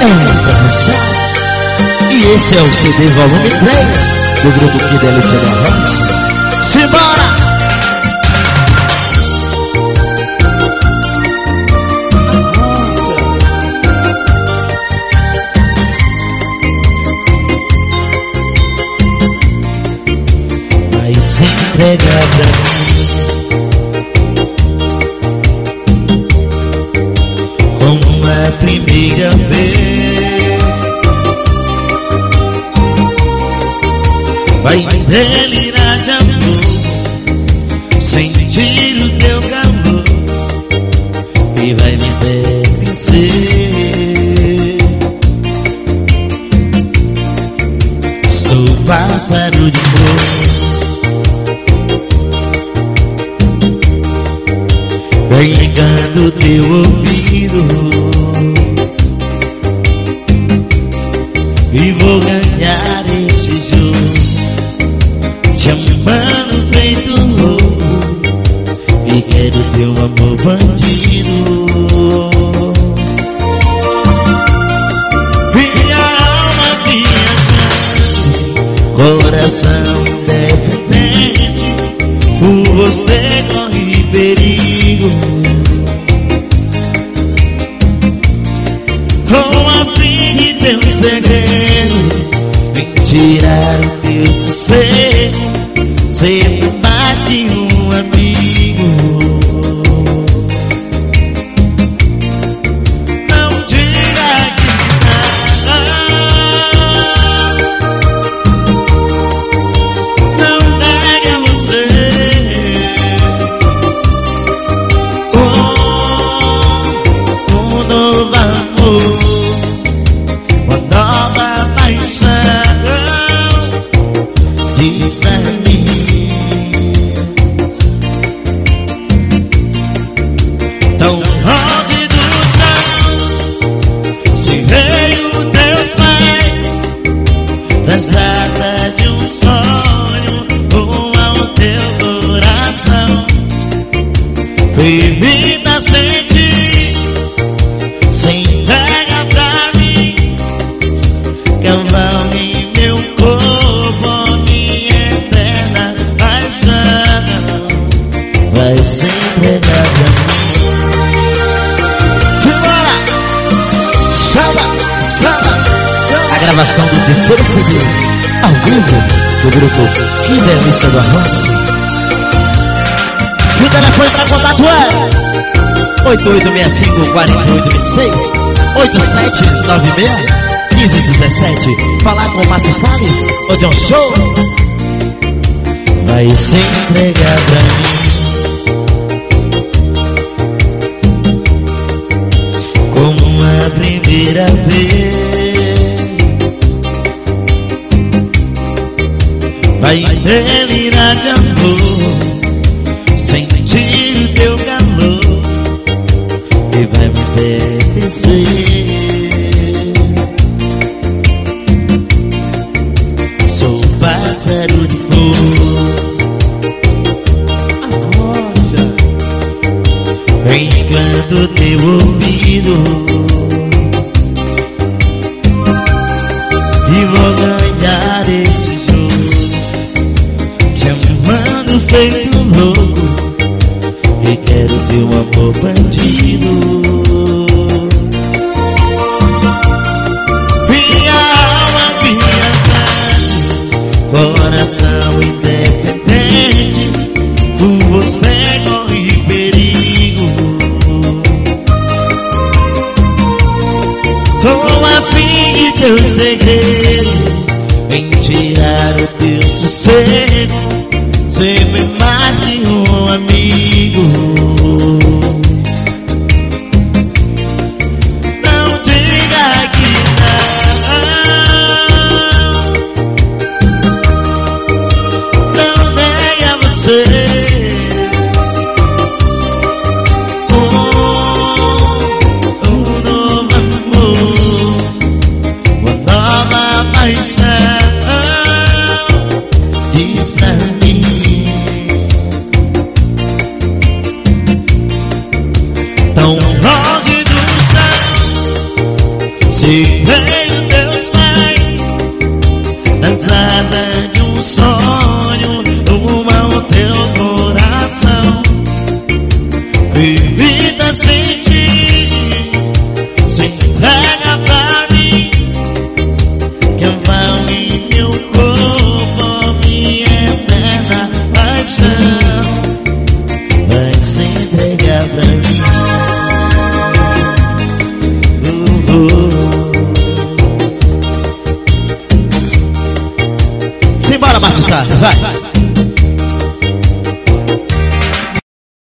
Produção. E esse é o CD volume 3 do grupo Que Delícia da Voz. Simbora! Vai se entregar pra mim como a primeira vez. Vai delirar de amor, sentir o teu calor e vai me pertencer. Sou pássaro de fogo, vem ligando teu ouvido e vou ganhar esse jogo, te amando feito louco e quero teu amor bandido. Minha alma viajante, coração dependente, por você corre perigo. Com a fim de teu segredo, vem tirar o teu sossego, ser mais que um amigo. Não diga que não negue a você um novo amor, uma nova paixão. Diz pra mim, tão longe do chão, se veio teus pais, das asas de um sonho, rumo ao teu coração. Permita sentir, se entrega pra mim, cavalgue meu corpo, minha eterna paixão. Vai se entregar pra mim. Simbora! Chama! A gravação do terceiro CD ao vivo do grupo Que Delícia do Arroz. E o telefone para contato é 8865-4826 8796-1517. Falar com o Márcio Salles, onde é um show. Vai se entregar pra mim como a primeira vez. Vai delirar de amor, sentir o teu calor e vai me pertencer. Sou pássaro de fogo, encanto teu ouvido e vou ganhar esse jogo, te amando feito louco e quero teu amor bandido. Minha alma viajante, coração independente, por você corre perigo. Com a fim de teu segredo, vem tirar o teu sossego, sempre mais que um amigo. Não diga que não negue a você um novo amor, uma nova paixão. Diz pra mim, tão longe do chão, Sei veio teus pais nas asas de um sonho, rumo ao teu coração. Permita sentir, se entrega pra mim, que vale meu corpo, minha eterna paixão. Vai se entregar pra mim. Simbora, Márcio Sartre, vai.